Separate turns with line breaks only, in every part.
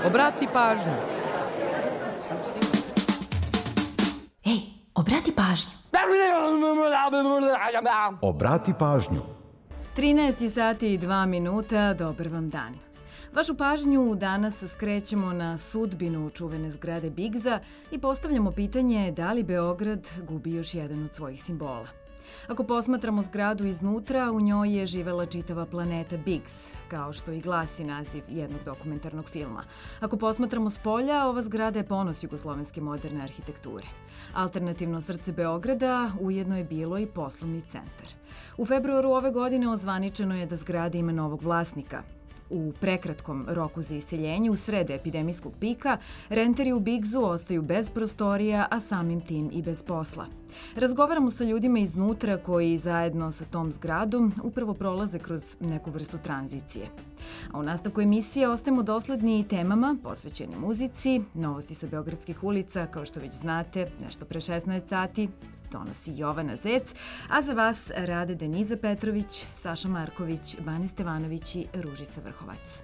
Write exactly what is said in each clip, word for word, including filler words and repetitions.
Obrati pažnju.
Ej, obrati pažnju.
Obrati pažnju.
trinaest sati i dva minuta, dobar vam dan. Vašu pažnju danas skrećemo na sudbinu čuvene zgrade Bigza i postavljamo pitanje da li Beograd gubi još jedan od svojih simbola. Ako posmatramo zgradu iznutra, u njoj je živela čitava planeta Bigz, kao što i glasi naziv jednog dokumentarnog filma. Ako posmatramo s polja, ova zgrada je ponos jugoslovenske moderne arhitekture. Alternativno srce Beograda ujedno je bilo i poslovni centar. U februaru ove godine ozvaničeno je da zgrada ima novog vlasnika. U prekratkom roku za iseljenje, u sred epidemijskog pika, renteri u Bigzu ostaju bez prostorija, a samim tim i bez posla. Razgovaramo sa ljudima iznutra koji zajedno sa tom zgradom upravo prolaze kroz neku vrstu tranzicije. A u nastavku emisije ostajemo dosledni i temama posvećeni muzici, novosti sa beogradskih ulica, kao što već znate, nešto pre šesnaest sati, donosi Jovana Zec, a za vas rade Deniza Petrović, Saša Marković, Bane Stevanović i Ružica Vrhovac.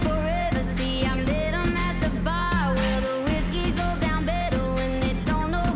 Don't know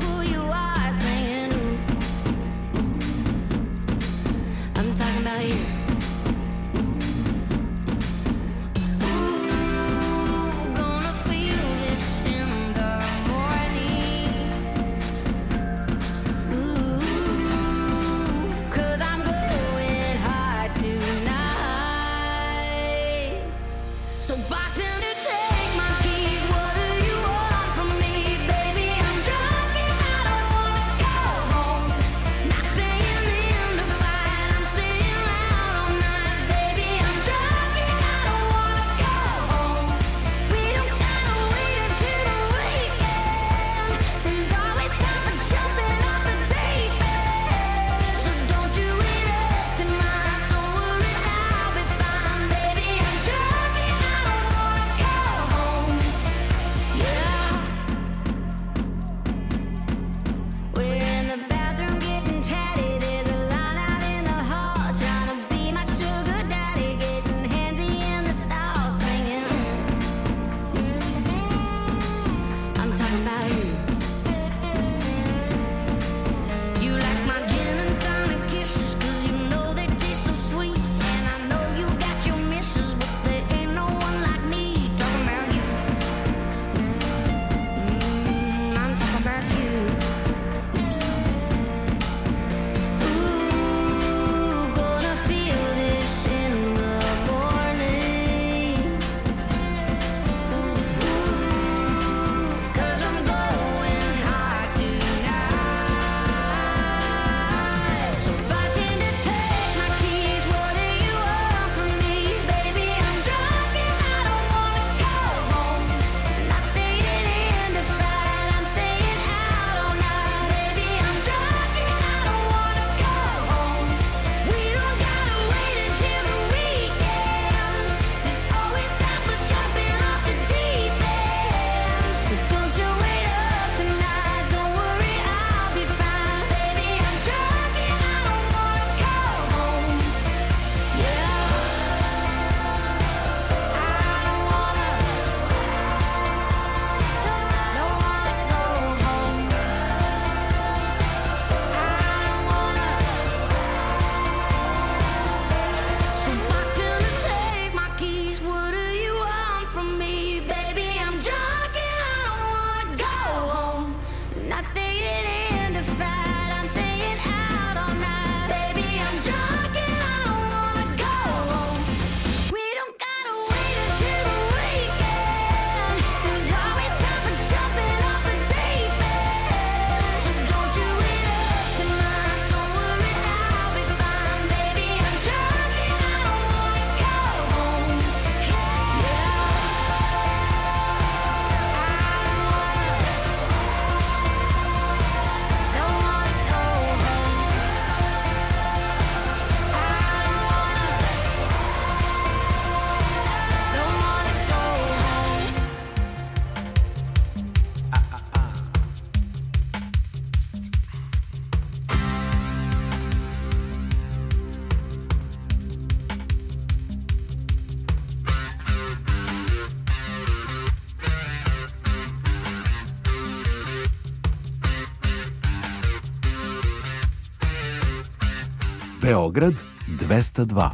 Beograd dvesta dva.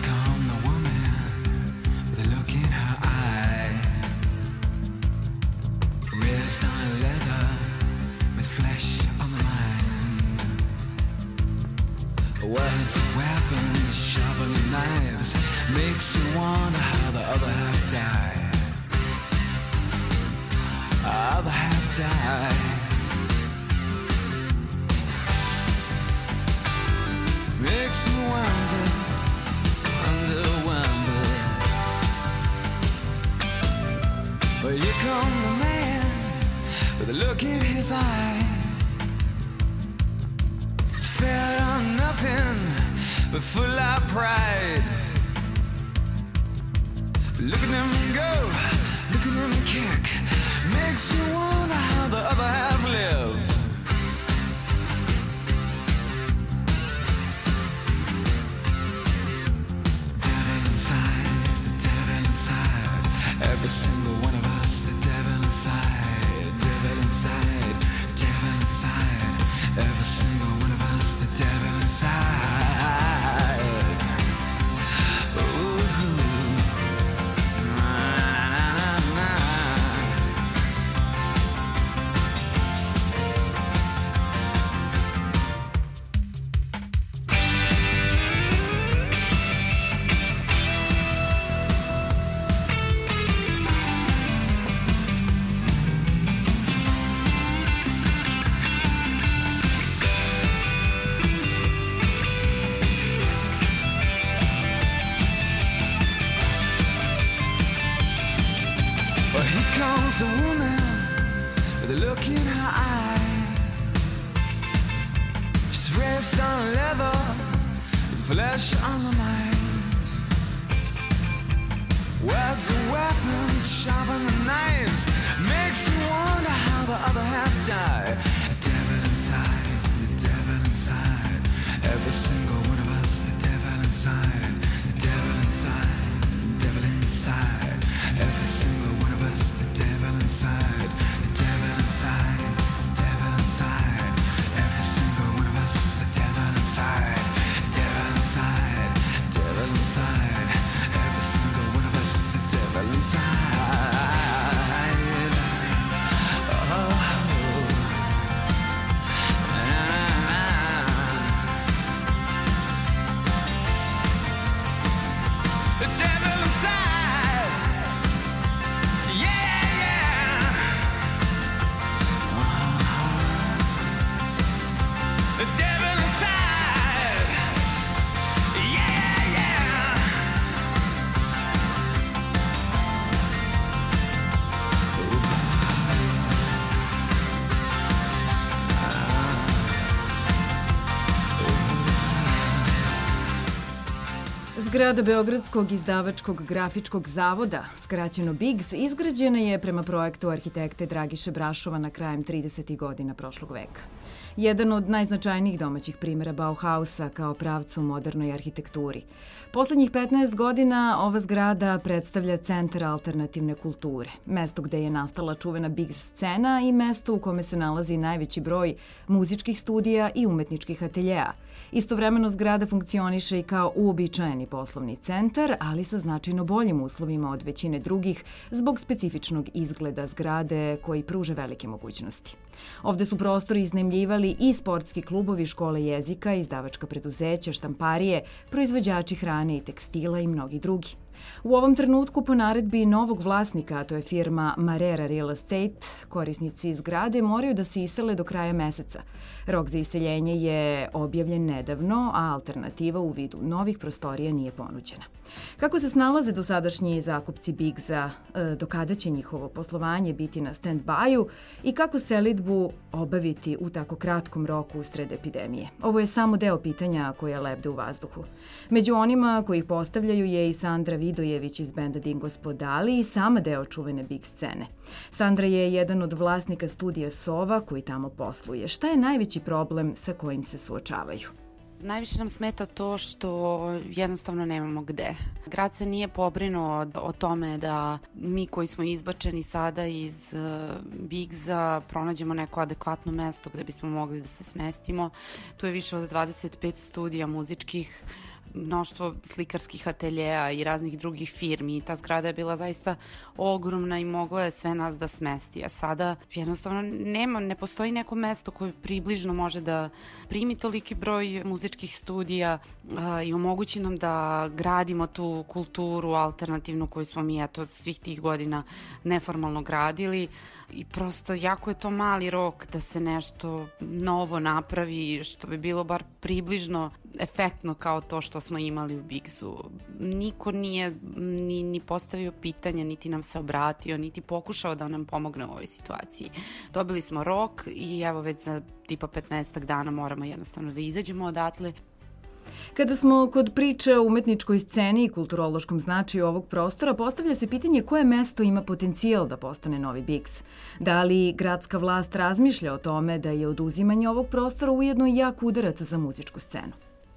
Words, weapons, sharpened knives, makes you wonder how the other half died. Other half died. Makes you wonder, wonder, wonder. But here come the man with a look in his eye. Fed on nothing but full of pride. Look at him go, look at him kick. Makes you wonder how the other half live. Devil inside, the devil inside. Every single one of us, the devil inside. Devil inside, devil inside. Every single one of us, the devil inside. Ooh. Na, na, na, na. Well, here comes a woman with a look in her eye. She's dressed on leather, flesh on the mind. Words and weapons, sharpen the knives. Makes you wonder how the other half died. The devil inside, the devil inside. Every single one of us, the devil inside. The devil inside, the devil inside. Every single one of us, the devil inside. The devil inside, the devil inside. Every single one of us, the devil inside. Devil inside, devil inside. Every single one of us, the devil inside. Oh. The devil inside. Yeah, yeah. The devil inside. Yeah, yeah.
Zgrada Beogradskog izdavačkog grafičkog zavoda, skraćeno BIGZ, izgrađena je prema projektu arhitekte Dragiše Brašova na krajem tridesetih godina prošlog veka. Jedan od najznačajnijih domaćih primjera Bauhausa kao pravca u modernoj arhitekturi. Poslednjih petnaest godina ova zgrada predstavlja centar alternativne kulture, mesto gde je nastala čuvena BIGZ scena i mesto u kome se nalazi najveći broj muzičkih studija i umetničkih ateljeja. Istovremeno zgrada funkcioniše i kao uobičajeni poslovni centar, ali sa značajno boljim uslovima od većine drugih zbog specifičnog izgleda zgrade koji pruže velike mogućnosti. Ovde su prostori iznajmljivali i sportski klubovi, škole jezika, izdavačka preduzeća, štamparije, proizvođači hrane i tekstila i mnogi drugi. U ovom trenutku po naredbi novog vlasnika, a to je firma Marera Real Estate, korisnici zgrade moraju da se isele do kraja meseca. Rok za iseljenje je objavljen nedavno, a alternativa u vidu novih prostorija nije ponuđena. Kako se snalaze dosadašnji zakupci BIGZ-a, do kada će njihovo poslovanje biti na stand-by-u i kako selidbu obaviti u tako kratkom roku usred epidemije? Ovo je samo deo pitanja koje lebde u vazduhu. Među onima koji ih postavljaju je i Sandra Vidojević iz benda Dingo Spodali i sama deo čuvene BIGZ scene. Sandra je jedan od vlasnika studija Sova koji tamo posluje. Šta je najveći problem sa kojim se suočavaju?
Najviše nam smeta to što jednostavno nemamo gde. Grad se nije pobrinuo o tome da mi koji smo izbačeni sada iz Bigza pronađemo neko adekvatno mesto gde bismo mogli da se smestimo. Tu je više od dvadeset pet studija muzičkih, mnoštvo slikarskih ateljeja i raznih drugih firmi. Ta zgrada je bila zaista ogromna i mogla je sve nas da smesti. A sada jednostavno nema, ne postoji neko mesto koje približno može da primi toliki broj muzičkih studija a, i omogući nam da gradimo tu kulturu alternativnu koju smo mi eto svih tih godina neformalno gradili. I prosto jako je to mali rok da se nešto novo napravi što bi bilo bar približno efektno kao to što smo imali u Bigzu. Niko nije ni, ni postavio pitanje, niti nam se obratio, niti pokušao da nam pomogne u ovoj situaciji. Dobili smo rok i evo već za tipa petnaestak dana moramo jednostavno da izađemo odatle.
Kada smo kod priče o umetničkoj sceni i kulturološkom značaju ovog prostora, postavlja se pitanje koje mesto ima potencijal da postane novi Bigz. Da li gradska vlast razmišlja o tome da je oduzimanje ovog prostora ujedno i jak udarac za muzičku scenu?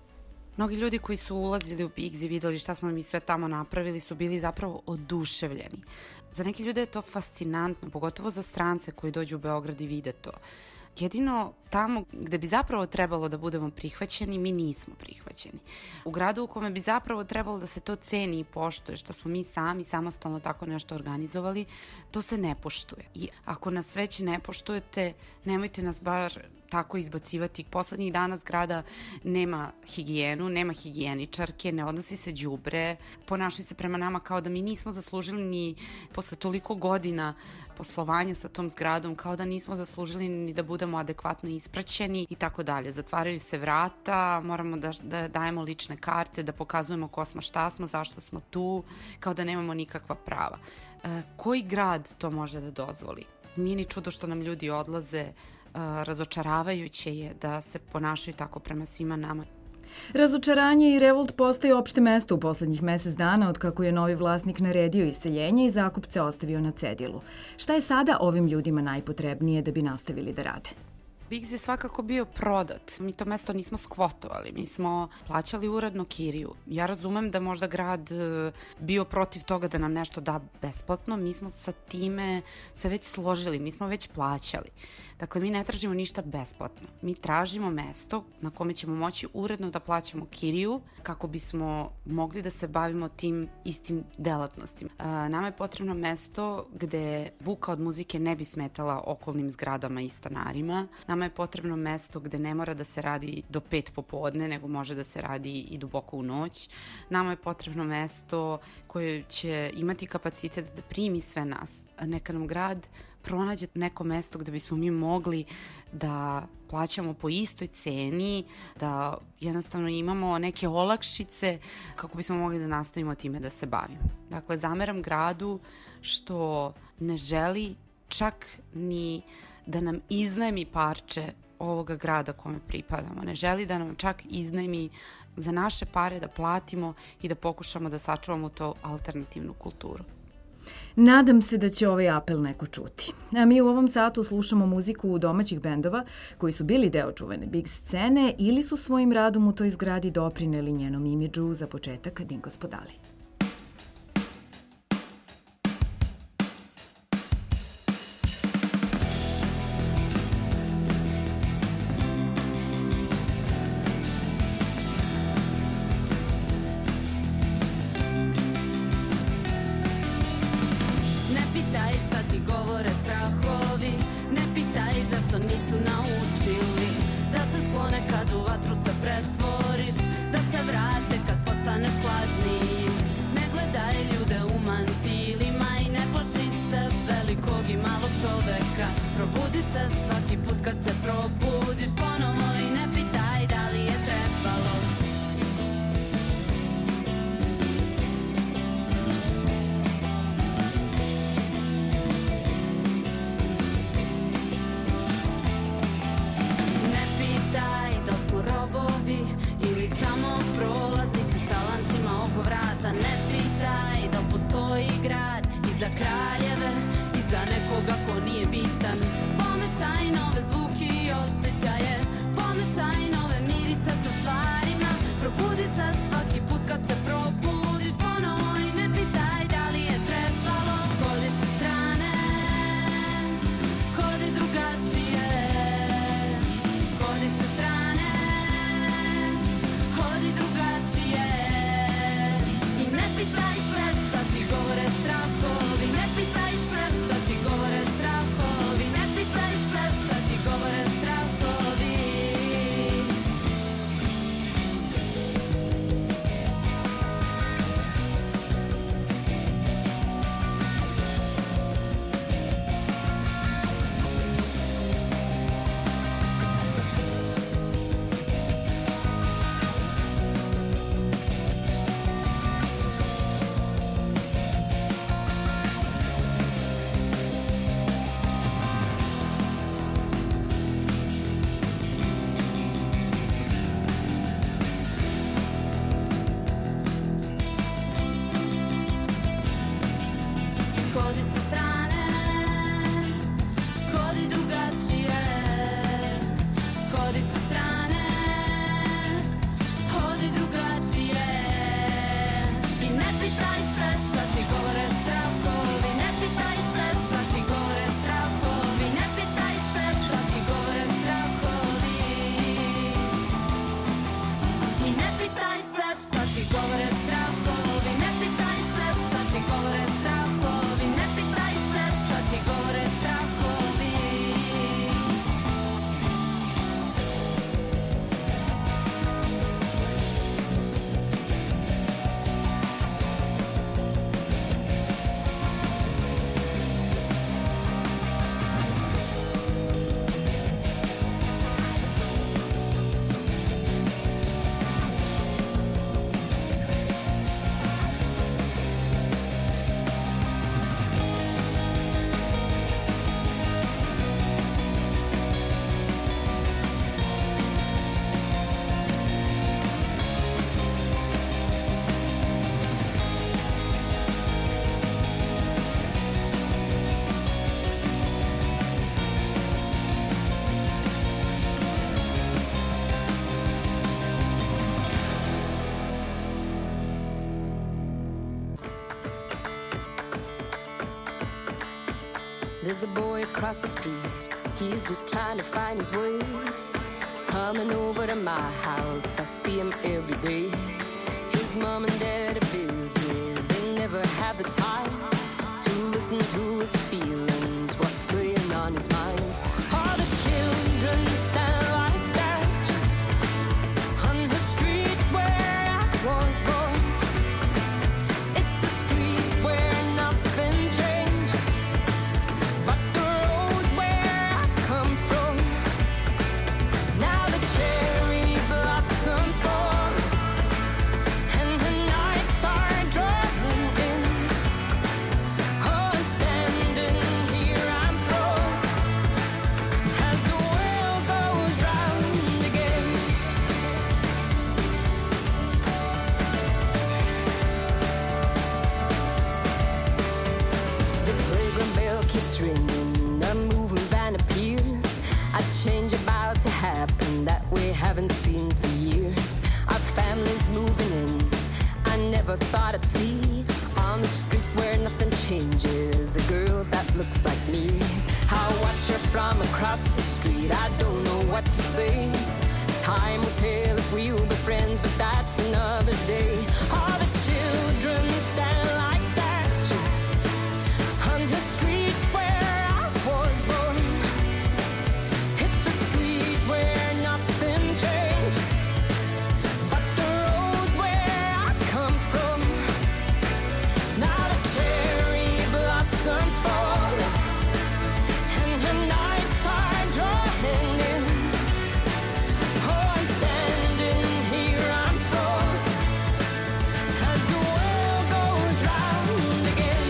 Mnogi ljudi koji su ulazili u Bigz i videli šta smo mi sve tamo napravili su bili zapravo oduševljeni. Za neke ljude je to fascinantno, pogotovo za strance koji dođu u Beograd i vide to. Jedino tamo gde bi zapravo trebalo da budemo prihvaćeni, mi nismo prihvaćeni. U gradu u kome bi zapravo trebalo da se to ceni i poštuje, što smo mi sami samostalno tako nešto organizovali, to se ne poštuje. I ako nas već ne poštujete, nemojte nas bar tako izbacivati. Poslednjih dana zgrada nema higijenu, nema higijeničarke, ne odnosi se đubre, ponašaju se prema nama kao da mi nismo zaslužili ni posle toliko godina poslovanja sa tom zgradom, kao da nismo zaslužili ni da budemo adekvatno ispraćeni i tako dalje. Zatvaraju se vrata, moramo da, da dajemo lične karte, da pokazujemo ko smo, šta smo, zašto smo tu, kao da nemamo nikakva prava. E, koji grad to može da dozvoli? Nije ni čudo što nam ljudi odlaze. Razočaravajuće je da se ponašaju tako prema svima nama.
Razočaranje i revolt postaje opšte mesto u poslednjih mesec dana od kako je novi vlasnik naredio iseljenje i zakupce ostavio na cedilu. Šta je sada ovim ljudima najpotrebnije da bi nastavili da rade?
Bigz je svakako bio prodat. Mi to mesto nismo skvotovali, mi smo plaćali uredno kiriju. Ja razumem da možda grad bio protiv toga da nam nešto da besplatno, mi smo sa time se već složili, mi smo već plaćali. Dakle, mi ne tražimo ništa besplatno. Mi tražimo mesto na kome ćemo moći uredno da plaćamo kiriju kako bismo mogli da se bavimo tim istim delatnostima. Nama je potrebno mesto gde buka od muzike ne bi smetala okolnim zgradama i stanarima. Nama je potrebno mesto gde ne mora da se radi do pet popodne, nego može da se radi i duboko u noć. Nama je potrebno mesto koje će imati kapacitet da primi sve nas. Neka nam grad pronađe neko mesto gde bismo mi mogli da plaćamo po istoj ceni, da jednostavno imamo neke olakšice kako bismo mogli da nastavimo time da se bavimo. Dakle, zameram gradu što ne želi čak ni da nam iznajmi parče ovoga grada kome pripadamo. Ne želi da nam čak iznajmi za naše pare da platimo i da pokušamo da sačuvamo to alternativnu kulturu.
Nadam se da će ovaj apel neko čuti. A mi u ovom satu slušamo muziku domaćih bendova koji su bili deo čuvene Bigz scene ili su svojim radom u toj zgradi doprineli njenom imidžu, za početak Dinko Spodali.
Pretvoriš, da se vrate kad postaneš hladni. across the street. He's just trying to find his way. Coming over to my house, I see him every day. His mom and dad are busy, they never have the time to listen to his feelings, what's playing on his mind. All the children stand like statues on the street where I was born. It's a street where nothing changes but the road where I come from. Now the cherry blossoms fall and the nights are drawing in. Oh, I'm standing here, I'm frozen as the world goes round again. The playground bell keeps ringing, a moving van appears. A change about to happen that we haven't seen for years. Our family's moving in, I never thought I'd see. On the street where nothing changes, a girl that looks like me. I watch her from across the street, I don't know what to say. Time will tell if we'll be friends, but that's another day. All the children stand like statues on the street where I was born. It's a street where nothing changes but the road where I come from. Now the cherry blossoms fall and the nights are drawing in. Oh, I'm standing here, I'm frozen as the world goes round again.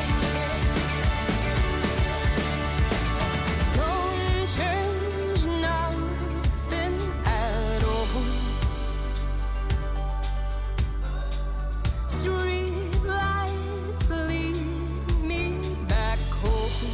Don't change nothing at all. Street lights lead me back home.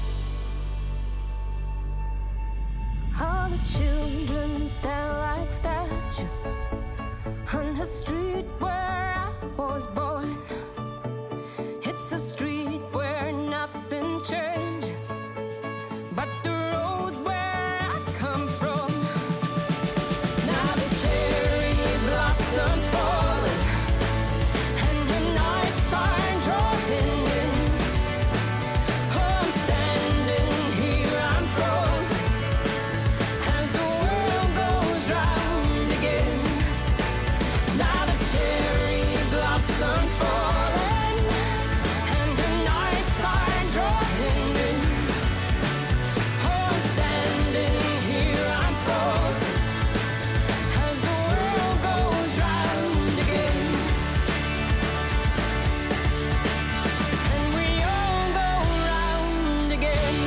All the children stand like statues on the street where I was born. It's a street where nothing changes but the road where I come from. Now the cherry blossoms falling and the nights are drawing in. Oh, I'm standing here, I'm frozen as the world goes round again. Now the cherry blossoms falling and the nights are drawing in. Oh, I'm standing here, I'm frozen as the world goes round again. And we all go round again.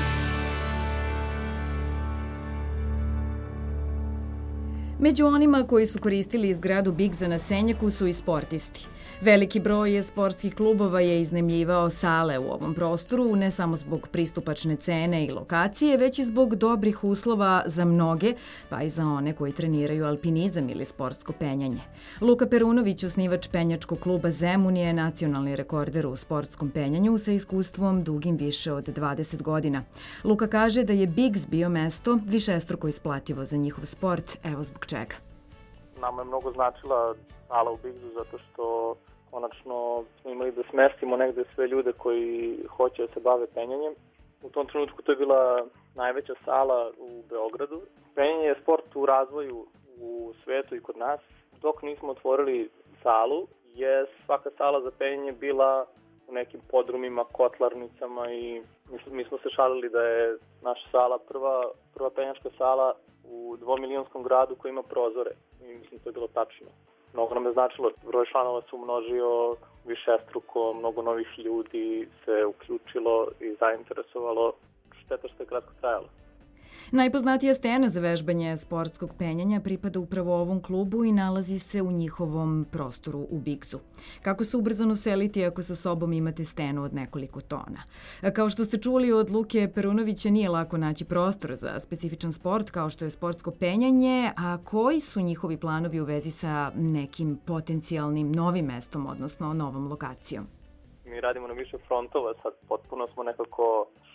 Među onima koji su koristili zgradu Bigza na Senjaku su i sportisti. Veliki broj sportskih klubova je iznajmljivao sale u ovom prostoru, ne samo zbog pristupačne cene i lokacije, već i zbog dobrih uslova za mnoge, pa i za one koji treniraju alpinizam ili sportsko penjanje. Luka Perunović, osnivač penjačkog kluba Zemun, je nacionalni rekorder u sportskom penjanju sa iskustvom dugim više od dvadeset godina. Luka kaže da je Bigz bio mesto višestruko isplativo za njihov sport, evo zbog čega.
Nama je mnogo značila sala u Bigzu zato što konačno smo imali da smestimo negde sve ljude koji hoće da se bave penjanjem. U tom trenutku to je bila najveća sala u Beogradu. Penjanje je sport u razvoju u svetu i kod nas. Dok nismo otvorili salu, je svaka sala za penjanje bila u nekim podrumima, kotlarnicama i mi smo se šalili da je naša sala prva, prva penjačka sala u dvomilionskom gradu koji ima prozore. I mislim, to je bilo tačno. Mnogo nam je značilo, broj članova se umnožio višestruko, mnogo novih ljudi se uključilo i zainteresovalo. Šteta što je kratko trajalo.
Najpoznatija stena za vežbanje sportskog penjanja pripada upravo ovom klubu i nalazi se u njihovom prostoru u Bigzu. Kako se ubrzano seliti ako sa sobom imate stenu od nekoliko tona? Kao što ste čuli od Luke Perunovića, nije lako naći prostor za specifičan sport kao što je sportsko penjanje, a koji su njihovi planovi u vezi sa nekim potencijalnim novim mestom, odnosno novom lokacijom?
Mi radimo na više frontova, sad potpuno smo nekako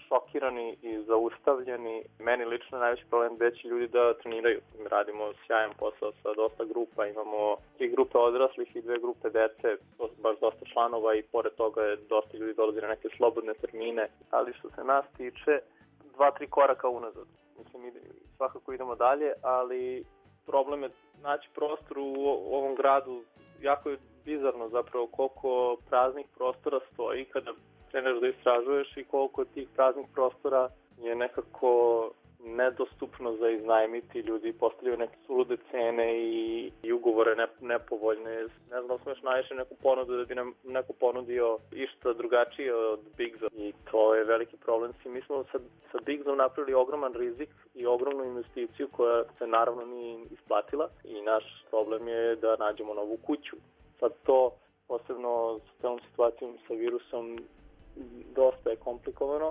šokirani i zaustavljeni. Meni lično najveći problem gde će ljudi da treniraju. Mi radimo sjajan posao sa dosta grupa, imamo tri grupe odraslih i dve grupe dece, to su baš dosta članova i pored toga je dosta ljudi dolazi na neke slobodne termine, ali što se nas tiče, dva, tri koraka unazad. Mislim, svakako idemo dalje, ali problem je naći prostor u ovom gradu. Jako je bizarno zapravo koliko praznih prostora stoji kada kreneš da istražuješ i koliko tih praznih prostora je nekako nedostupno za iznajmiti. Ljudi postavljaju neke sulude cene i, i ugovore ne, nepovoljne. Ne znam da smo još naišli neku ponudu da bi nam neko ponudio išta drugačije od Bigza i to je veliki problem. Mi smo sa, sa Bigzom napravili ogroman rizik i ogromnu investiciju koja se naravno nije isplatila i naš problem je da nađemo novu kuću. Sad to, posebno s celom situacijom sa virusom, dosta je komplikovano.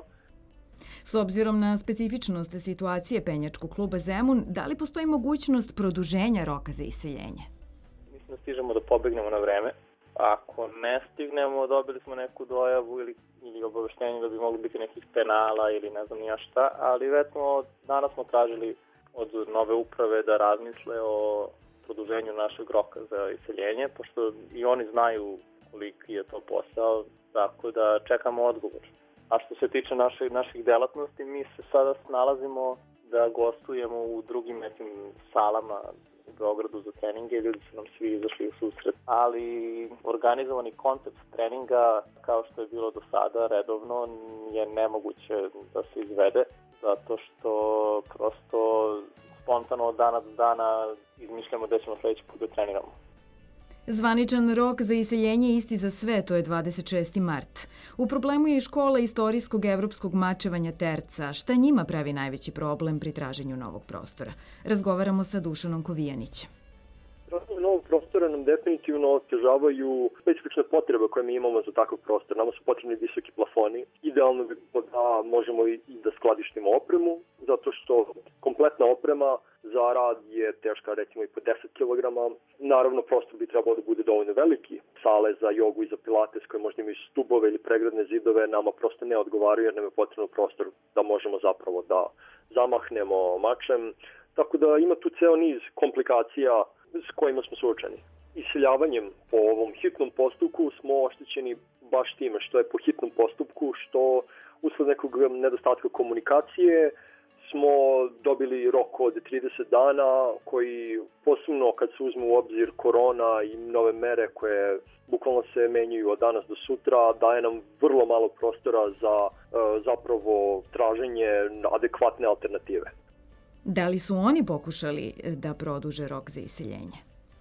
S obzirom na specifičnost situacije penjačkog kluba Zemun, da li postoji mogućnost produženja roka za iseljenje?
Mislim da stižemo da pobegnemo na vreme. Ako ne stignemo, dobili smo neku dojavu ili, ili obaveštenje da bi mogli biti nekih penala ili ne znam nija šta, ali već smo, danas smo tražili od nove uprave da razmisle o produženju našeg roka za iseljenje, pošto i oni znaju koliki je to posao, tako da čekamo odgovor. A što se tiče naših, naših delatnosti, mi se sada nalazimo da gostujemo u drugim nekim salama u Beogradu za treninge, ljudi su nam svi izašli u susret, ali organizovani koncept treninga, kao što je bilo do sada redovno, je nemoguće da se izvede, zato što prosto spontano od dana do dana izmišljamo gde ćemo sledeći put da treniramo.
Zvaničan rok za iseljenje je isti za sve, to je dvadeset šesti mart. U problemu je i škola istorijskog evropskog mačevanja Terca. Šta njima pravi najveći problem pri traženju novog prostora? Razgovaramo sa Dušanom Kovijanićem.
Traženje novog prostora nam definitivno otežavaju specifične potrebe koje mi imamo za takav prostor. Nama su potrebni visoki plafoni. Idealno bi da možemo i da skladištimo opremu, zato što kompletna oprema za rad je teška recimo i po deset kilograma. Naravno, prostor bi trebao da bude dovoljno veliki. Sale za jogu i za pilates koje možda imaju stubove ili pregradne zidove nama prosto ne odgovaraju jer nam je potrebno prostor da možemo zapravo da zamahnemo mačem. Tako da ima tu ceo niz komplikacija s kojima smo suočeni. Iseljavanjem po ovom hitnom postupku smo oštećeni baš time što je po hitnom postupku, što usled nekog nedostatka komunikacije smo dobili rok od trideset dana koji posebno kad se uzme u obzir korona i nove mere koje bukvalno se menjaju od danas do sutra, daje nam vrlo malo prostora za zapravo traženje adekvatne alternative.
Da li su oni pokušali da produže rok za iseljenje?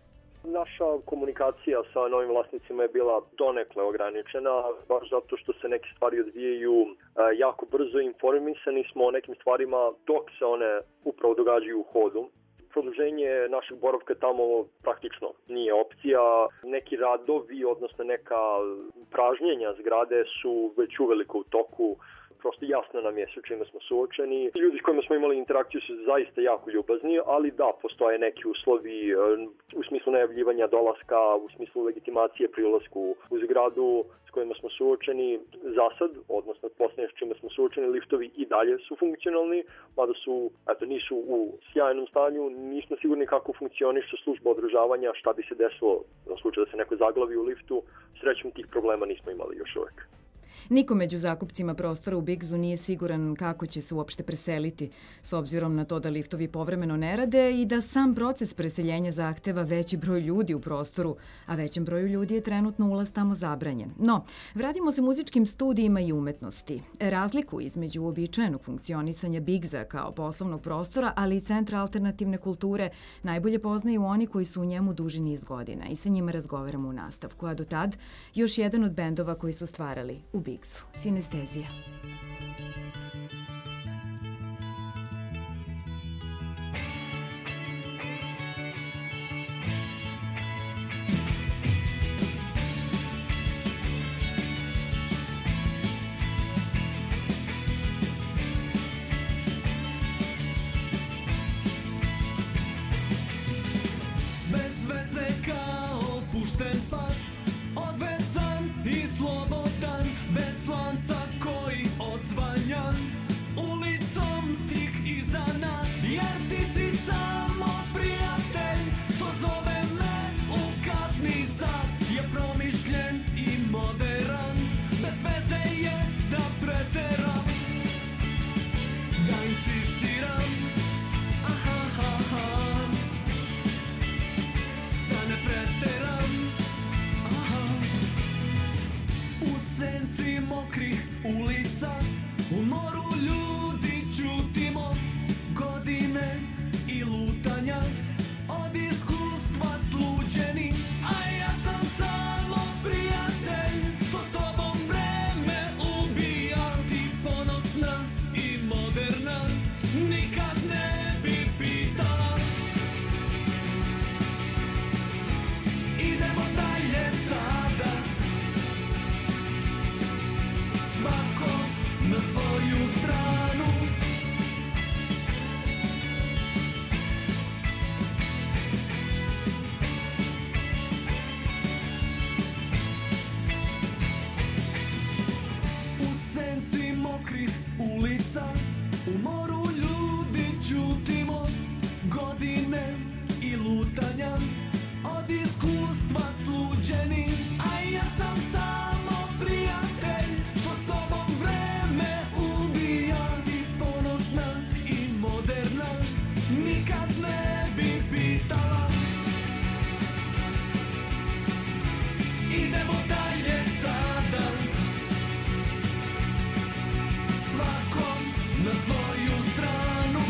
Naša komunikacija sa novim vlasnicima je bila donekle ograničena, baš zato što se neke stvari odvijaju jako brzo. Informisani smo o nekim stvarima dok se one upravo događaju u hodu. Produženje našeg boravka tamo praktično nije opcija. Neki radovi, odnosno neka pražnjenja zgrade su već uveliko u toku. Prosto jasno nam je sa čime smo suočeni. Ljudi s kojima smo imali interakciju su zaista jako ljubazni, ali da, postoje neki uslovi u smislu najavljivanja dolaska, u smislu legitimacije pri ulasku u zgradu s kojima smo suočeni za sad, odnosno posljednje s čime smo suočeni, liftovi i dalje su funkcionalni, mada su, eto, nisu u sjajnom stanju, nismo sigurni kako funkcioniše služba održavanja, šta bi se desilo na slučaju da se neko zaglavi u liftu. Srećom tih problema nismo imali još uvek.
Niko među zakupcima prostora u Bigzu nije siguran kako će se uopšte preseliti, s obzirom na to da liftovi povremeno ne rade i da sam proces preseljenja zahteva veći broj ljudi u prostoru, a većem broju ljudi je trenutno ulaz tamo zabranjen. No, vratimo se muzičkim studijima i umetnosti. Razliku između uobičajenog funkcionisanja Bigza kao poslovnog prostora, ali i centra alternativne kulture, najbolje poznaju oni koji su u njemu duži niz godina i sa njima razgovaramo u nastavku, a do tad još jedan od bendova koji su stvarali u Bigzu. Sinestezija.
Bez veze kao pušten pas, odvezan i slobodan, bez lanca koji od godine i lutanja, od iskustva sluđeni. A ja sam samo prijatelj, što s tobom vreme ubija. Ti ponosna i moderna, nikad ne bi pitala. Idemo dalje sada, svako na svoju stranu. U senci mokrih ulica, u moru ljudi ćutimo. Godine i lutanja, od iskustva sluđeni. A ja sam samo prijatelj, što s tobom vreme ubija. Ti ponosna i moderna, nikad ne bi pitala. Idemo dalje sada, svakom na svoju stranu.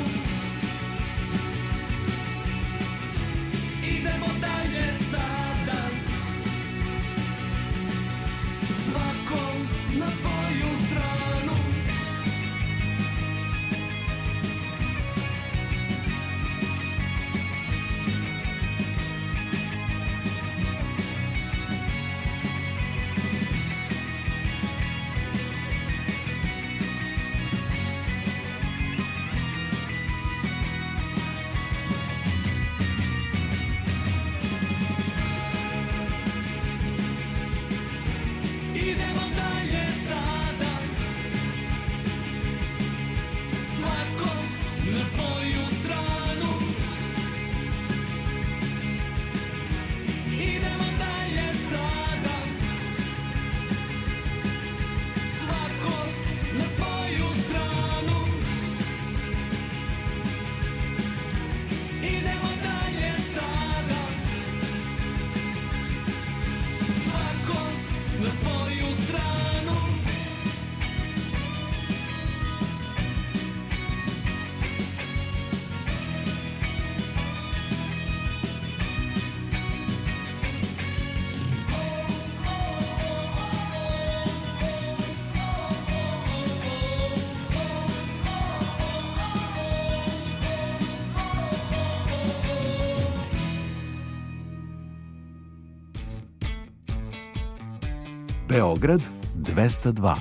Idemo dalje sada, svakom na svoju stranu. Idemo dalje sada, svakom na svoju stranu. Idemo dalje sada, svakom na svoju stranu. Idemo dalje sada, svakom na svoju stranu.
Beograd dvesta dva.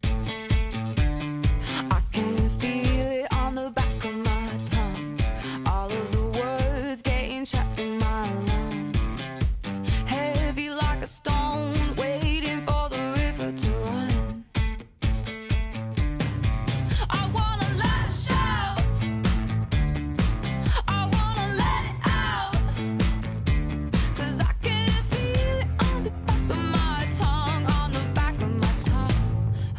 I can feel it on the back of my tongue. All of the words getting trapped in my lungs. Heavy like a stone, waiting for the river to run. I wanna let it shout. I wanna let it out. 'Cause I can feel it on the back of my tongue. On the back of my tongue.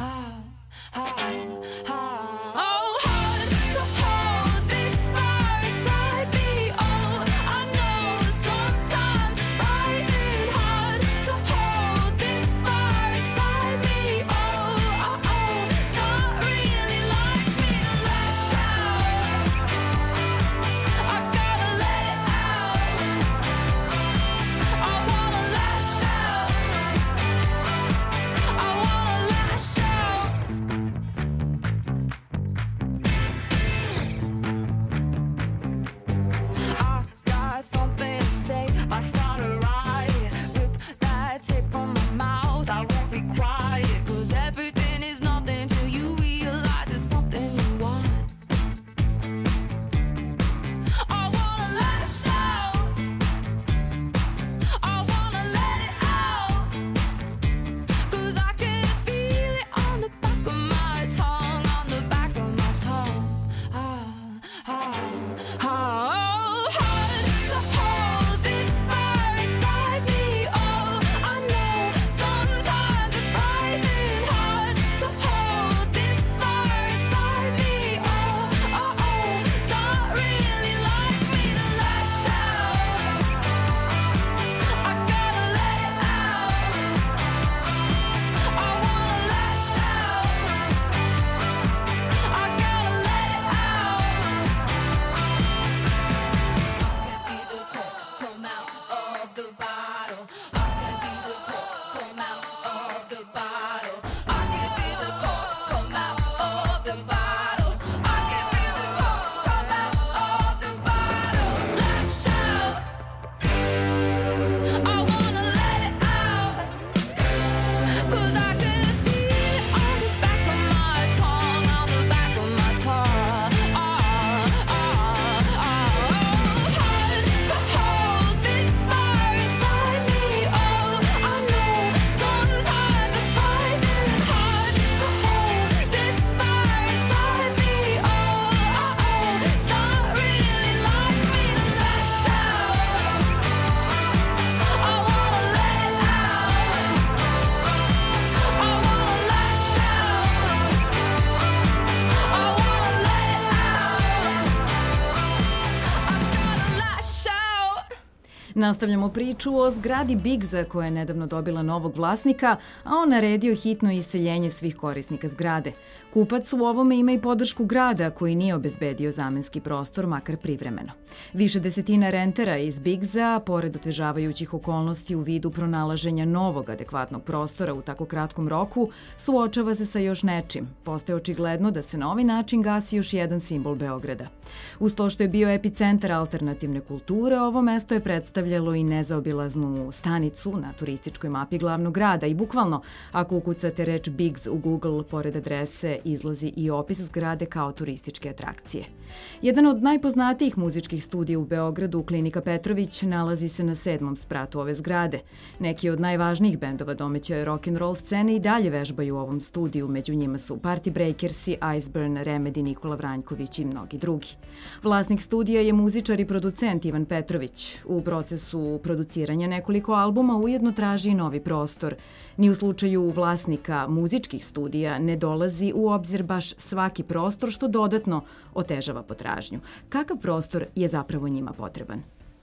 Nastavljamo priču o zgradi Bigza koja je nedavno dobila novog vlasnika, a on naredio hitno iseljenje svih korisnika zgrade. Kupac u ovome ima i podršku grada koji nije obezbedio zamenski prostor, makar privremeno. Više desetina rentera iz Bigza, pored otežavajućih okolnosti u vidu pronalaženja novog adekvatnog prostora u tako kratkom roku, suočava se sa još nečim. Postaje očigledno da se na ovaj način gasi još jedan simbol Beograda. Uz to što je bio epicentar alternativne kulture, ovo mesto je predstavljalo i nezaobilaznu stanicu na turističkoj mapi glavnog grada i bukvalno, ako ukucate reč Bigz u Google, pored adrese izlazi i opis zgrade kao turističke atrakcije. Jedan od najpoznatijih muzičkih studija u Beogradu, Klinika Petrović, nalazi se na sedmom spratu ove zgrade. Neki od najvažnijih bendova domaće rock'n'roll scene i dalje vežbaju u ovom studiju, među njima su Party Breakersi, Iceburn, Remedy, Nikola Vranjković i mnogi drugi. Vlasnik studija je muzičar i producent Ivan Petrović. U procesu produciranja nekoliko albuma ujedno traži i novi prostor. Ni u slučaju vlasnika muzičkih studija ne dolazi u obzir baš svaki prostor, što dodatno otežava potražnju. Kakav prostor je zapravo njima potreban?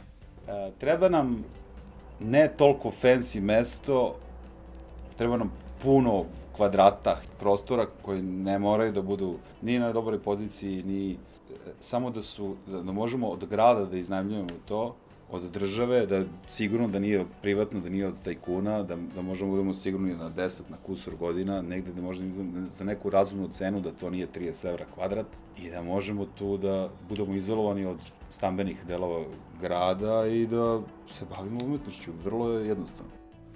E, treba nam ne toliko fancy mesto, treba nam puno kvadrata prostora koji ne moraju da budu ni na dobroj poziciji, ni samo da su, da možemo od grada da iznajmljujemo to, od države, da sigurno da nije privatno, da nije od tajkuna, da, da možemo da budemo sigurni na deset, na kusur godina, negde da možemo za neku razumnu cenu, da to nije trideset evra kvadrat i da možemo tu da budemo izolovani od stambenih delova grada i da se bavimo umetnošću. Vrlo je jednostavno.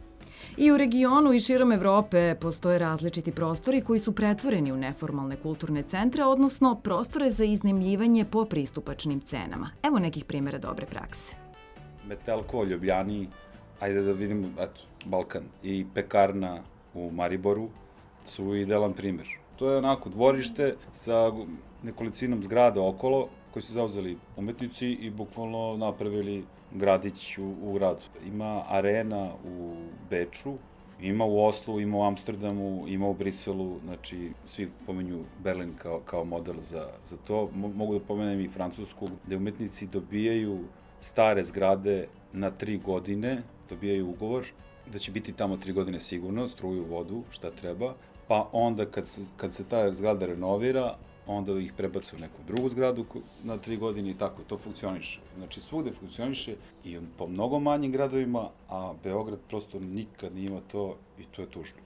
I u regionu i širom Evrope postoje različiti prostori koji su pretvoreni u neformalne kulturne centre, odnosno prostore za iznajmljivanje po pristupačnim cenama. Evo nekih primjera dobre prakse.
Metelko u Ljubljani, ajde da vidimo, eto, Balkan i Pekarna u Mariboru su idealan primjer. To je onako dvorište sa nekolicinom zgrada okolo koji su zauzeli umetnici i bukvalno napravili gradić u, u gradu. Ima arena u Beču, ima u Oslu, ima u Amsterdamu, ima u Briselu, znači svi pomenju Berlin kao, kao model za, za to. Mogu da pomenem i Francusku, gde umetnici dobijaju stare zgrade na tri godine, dobijaju ugovor da će biti tamo tri godine sigurno, struju, vodu, šta treba, pa onda kad se, kad se ta zgrada renovira, onda ih prebacu u neku drugu zgradu na tri godine i tako, to funkcioniše. Znači svugde funkcioniše i po mnogo manjim gradovima, a Beograd prosto nikad nije ima to i to je tužno.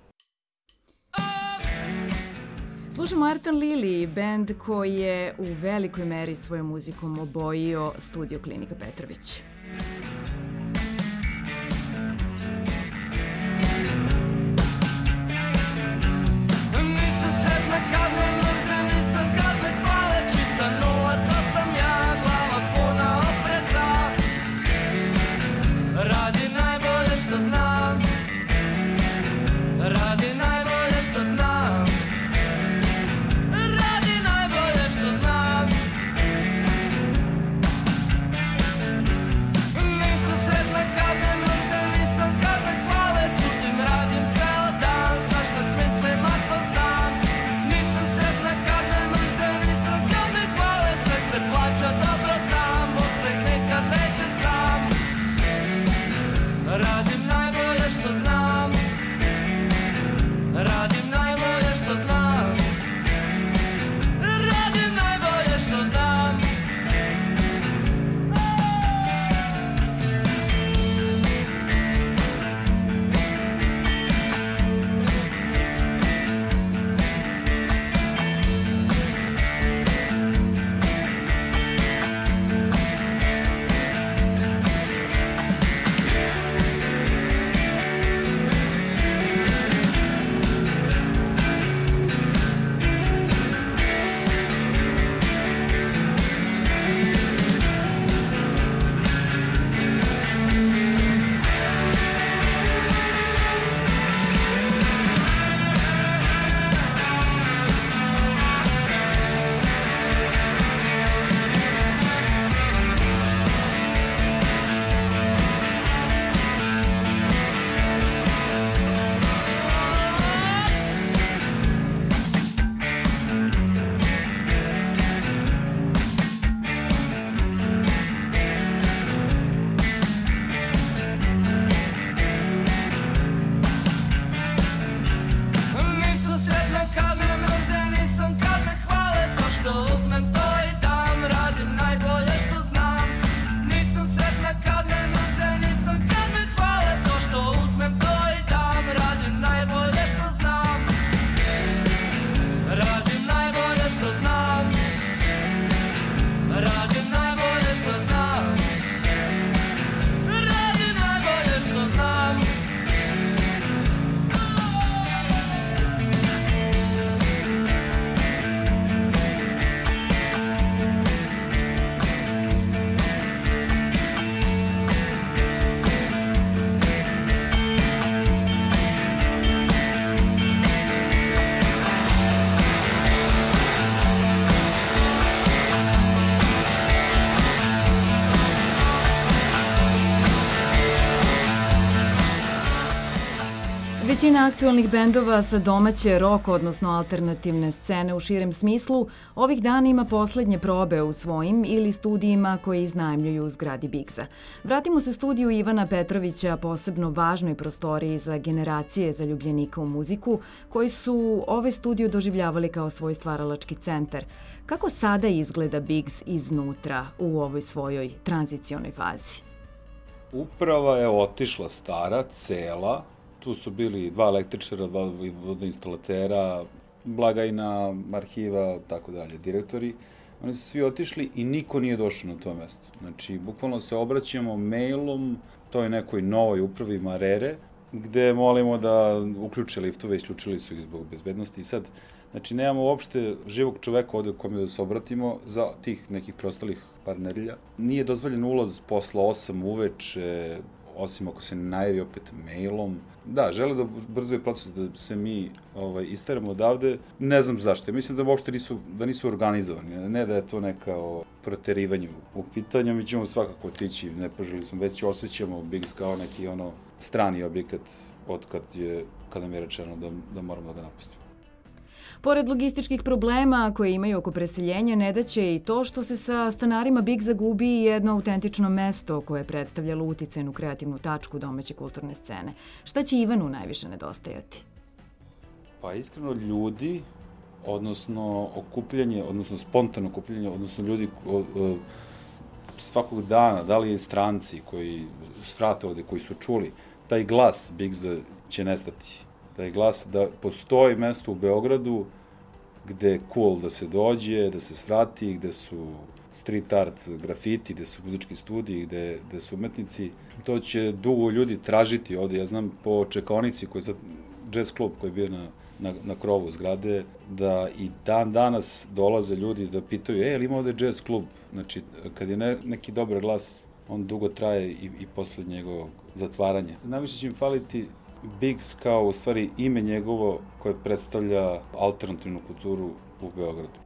Slušamo Artan Lili, bend koji je u velikoj meri svojom muzikom obojio studio Klinika Petrović.
Radi
većina aktualnih bendova sa domaće rock, odnosno alternativne scene u širem smislu, ovih dana ima poslednje probe u svojim ili studijima koje iznajmljuju u zgradi Bigza. Vratimo se studiju Ivana Petrovića, posebno važnoj prostoriji za generacije zaljubljenika u muziku, koji su ovaj studio doživljavali kao svoj stvaralački centar. Kako sada izgleda Bigz iznutra u ovoj svojoj tranzicionoj fazi?
Uprava je otišla stara, cela. Tu su bili dva električara, dva vodoinstalatera, blagajna, arhiva, tako dalje, direktori. Oni su svi otišli i niko nije došao na to mesto. Znači, bukvalno se obraćamo mailom toj nekoj novoj upravi Marere, gde molimo da uključe liftove, isključili su ih zbog bezbednosti. I sad, znači, nemamo uopšte živog čoveka ovde kome da se obratimo za tih nekih preostalih par nedelja. Nije dozvoljen ulaz posla osam uveče, osim ako se ne najavi opet mailom. Da, žele da brzo je proces da se mi ovaj, isteramo odavde. Ne znam zašto. Mislim da uopšte nisu, da nisu organizovani. Ne da je to neka o, proterivanje u pitanju. Mi ćemo svakako otići. Ne poželi smo, već osjećamo Bigz kao neki ono strani objekat od kad je, kada mi je rečeno da, da moramo da ga napustimo.
Pored logističkih problema koje imaju oko preseljenja, ne daće i to što se sa stanarima Bigza gubi jedno autentično mesto koje je predstavljalo uticajnu kreativnu tačku domaće kulturne scene. Šta će Ivanu najviše nedostajati?
Pa iskreno ljudi, odnosno okupljanje, odnosno spontano okupljanje, odnosno ljudi o, o, svakog dana, da li stranci koji svrate ovde, koji su čuli, taj glas Bigza će nestati. Taj glas da postoji mesto u Beogradu gde je cool da se dođe, da se svrati, gde su street art, grafiti, gde su muzički studiji, gde, gde su umetnici. To će dugo ljudi tražiti ovde. Ja znam po čekaonici koji je sad jazz klub koji je bio na, na, na krovu zgrade, da i dan danas dolaze ljudi da pitaju, e, ali ima ovde jazz klub? Znači, kad je ne, neki dobar glas, on dugo traje i, i posle njegovog zatvaranja. Najviše će im faliti Bigz kao u stvari ime njegovo koje predstavlja alternativnu kulturu u Beogradu.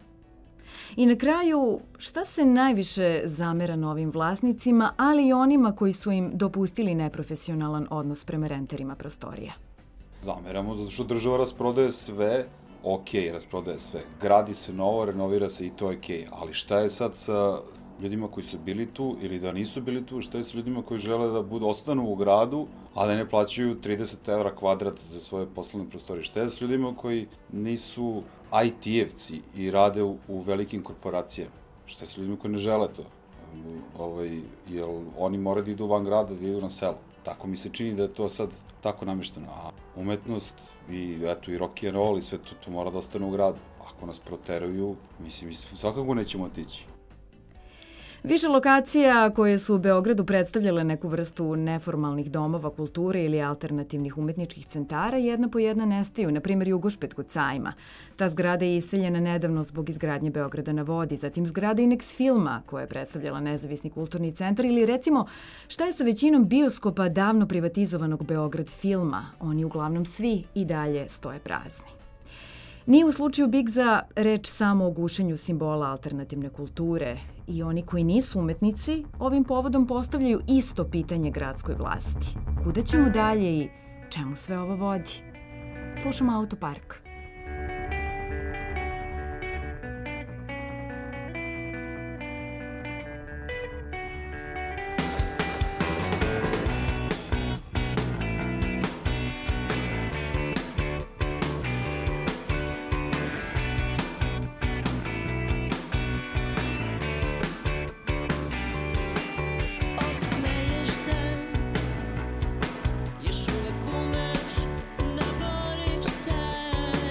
I na kraju, šta se najviše zamera novim vlasnicima, ali i onima koji su im dopustili neprofesionalan odnos prema renterima prostorija?
Zameramo zato što država rasprodaje sve, ok, rasprodaje sve. Gradi se novo, renovira se i to je ok, ali šta je sad sa ljudima koji su bili tu ili da nisu bili tu, šta je sa ljudima koji žele da budu, ostanu u gradu, a da ne plaćaju trideset evra kvadrat za svoje poslovne prostorije. Šta je sa ljudima koji nisu I T-evci i rade u, u velikim korporacijama? Šta je sa ljudima koji ne žele to? Ovaj, jel oni moraju da idu van grada, da idu na selo? Tako mi se čini da je to sad tako namješteno. A umetnost i, eto, i rock and roll i sve to, to mora da ostane u gradu. Ako nas proteruju, mislim, mislim svakako nećemo otići.
Više lokacija koje su u Beogradu predstavljale neku vrstu neformalnih domova kulture ili alternativnih umetničkih centara jedna po jedna nestaju, na primjer Jugošpet kod Sajma. Ta zgrada je iseljena nedavno zbog izgradnje Beograda na vodi, zatim zgrada Inex Filma koja je predstavljala nezavisni kulturni centar ili recimo šta je sa većinom bioskopa davno privatizovanog Beograd Filma, oni uglavnom svi i dalje stoje prazni. Nije u slučaju Bigza reč samo o gušenju simbola alternativne kulture i oni koji nisu umetnici ovim povodom postavljaju isto pitanje gradskoj vlasti. Kuda ćemo dalje i čemu sve ovo vodi? Slušamo Autopark.
Još uvek umeš da boriš se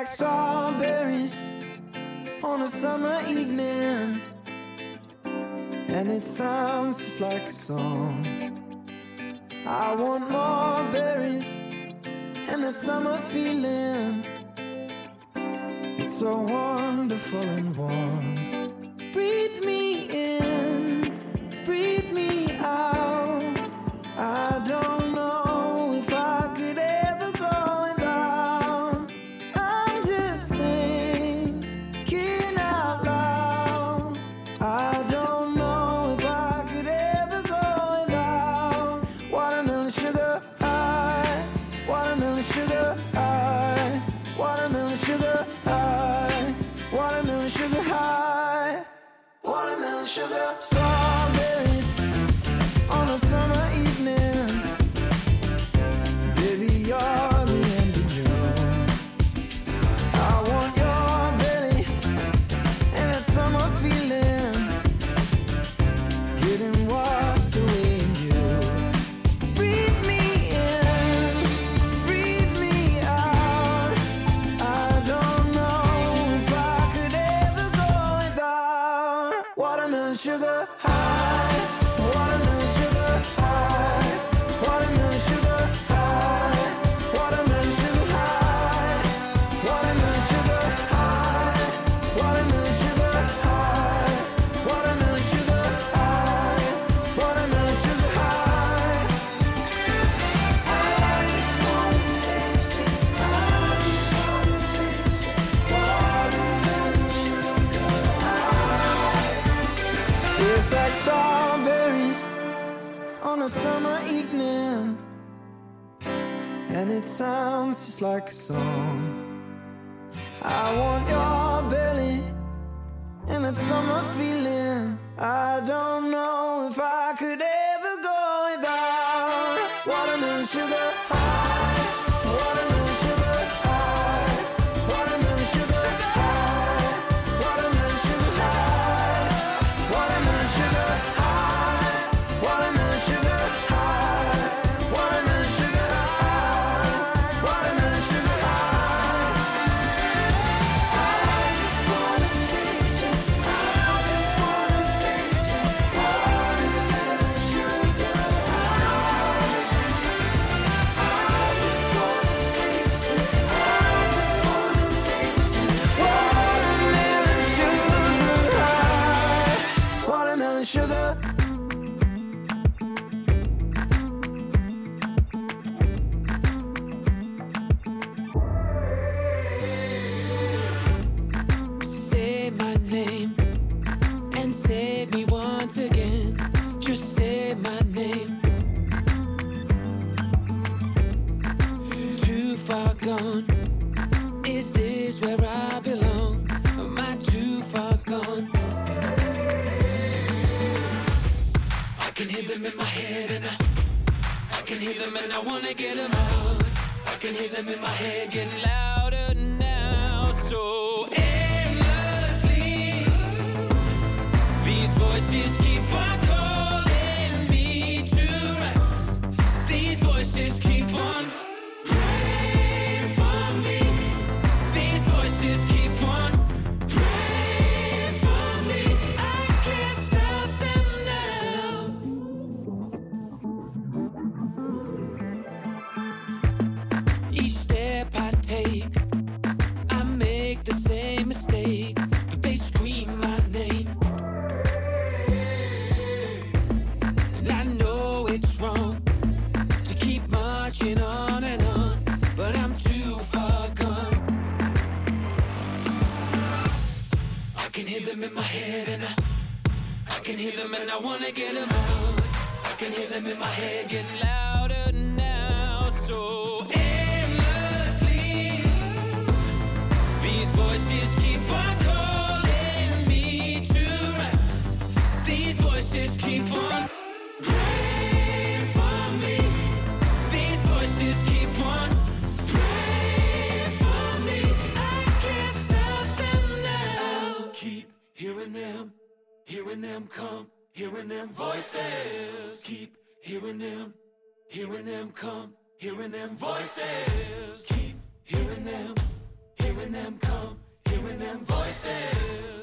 strawberries on a summer evening, and it sounds just like a song. I want more berries and that summer feeling. It's so wonderful and warm. Breathe me in, breathe me out. I don't know if I could ever go without. I'm just thinking out loud. I don't know if I could ever go without watermelon sugar high, watermelon sugar high, watermelon sugar high, watermelon sugar high, watermelon sugar. Strawberries on a summer evening. Baby, you're the end of June. I want your belly and that summer feeling, getting washed away in you. Breathe me in, breathe me out. I don't know if I could ever go without watermelon sugar high, watermelon sugar high, watermelon sugar high, watermelon sugar high, watermelon sugar high, watermelon sugar high, watermelon sugar high, watermelon sugar high. I just wanna taste it, I just wanna taste it, watermelon sugar high. Tastes like strawberries on a summer evening, and it sounds just like a song. I want your belly and that summer feeling. I don't know if I could ever go without watermelon sugar high, watermelon sugar high, watermelon sugar high, watermelon sugar high, watermelon sugar high, watermelon sugar high, watermelon sugar high, watermelon sugar high. I just wanna taste it, I just wanna taste it, watermelon sugar high. I just wanna taste it, I just wanna taste it, watermelon sugar high, watermelon sugar. Say my name and save me once again. Just say my name. Too far gone. Is this where I belong? Am I too far gone? I can hear them in my head and I, I can hear them and I wanna get them out. I can hear them in my head getting louder now. So aimlessly, these voices keep on calling me to rise. These voices keep on praying for me. These voices keep on praying for me. I can't stop them now. Each step I take, I make the same mistake, but they scream my name. And I know it's wrong to keep marching on and on, but I'm too far gone. I can hear them in my head and I, I can hear them and I wanna get them out. I can hear them in my head getting louder now. So aimlessly, these voices keep on calling me to rise. These voices keep on praying for me. These voices keep on praying for me. I can't stop them now. Keep hearing them, hearing them come, hearing them voices. Keep hearing them, hearing them come, hearing them voices. Keep hearing them, hearing hearing them come, hearing them voices.